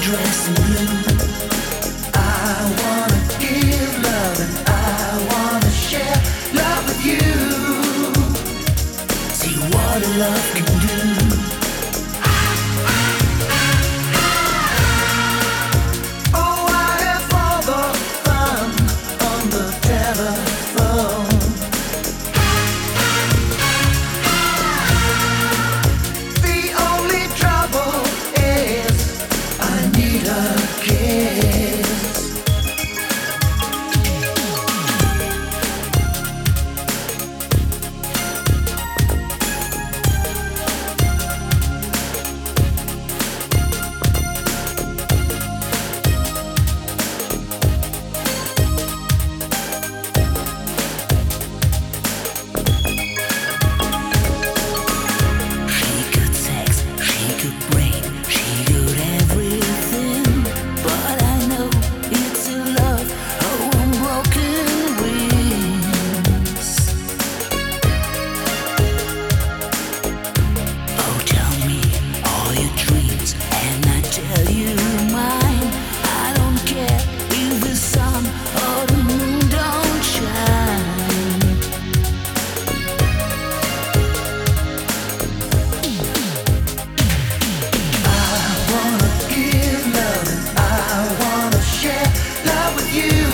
dressed in blue. I wanna give love and I wanna share love with you. See what a love can do. Oh, I have all the fun on the telephone. The only trouble is I need a kiss. She could sex, she could brain, she could everything. But I know it's a love of unbroken wings. Oh, tell me all your dreams, and I tell you mine. I don't care if the sun or the moon don't shine. I wanna give love and I wanna share love with you.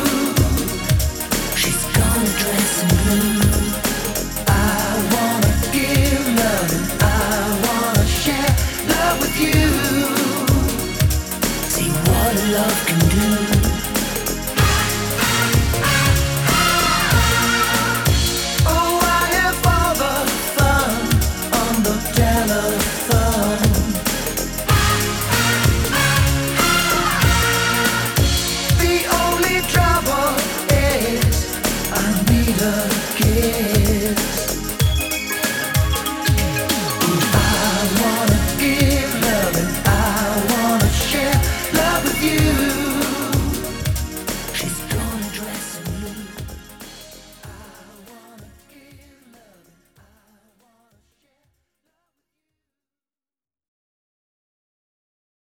She's gonna dress in blue. I wanna give love and I wanna share love with you. See what a love can do. Oh, I have all the fun on the telephone. The only trouble is I need a kiss.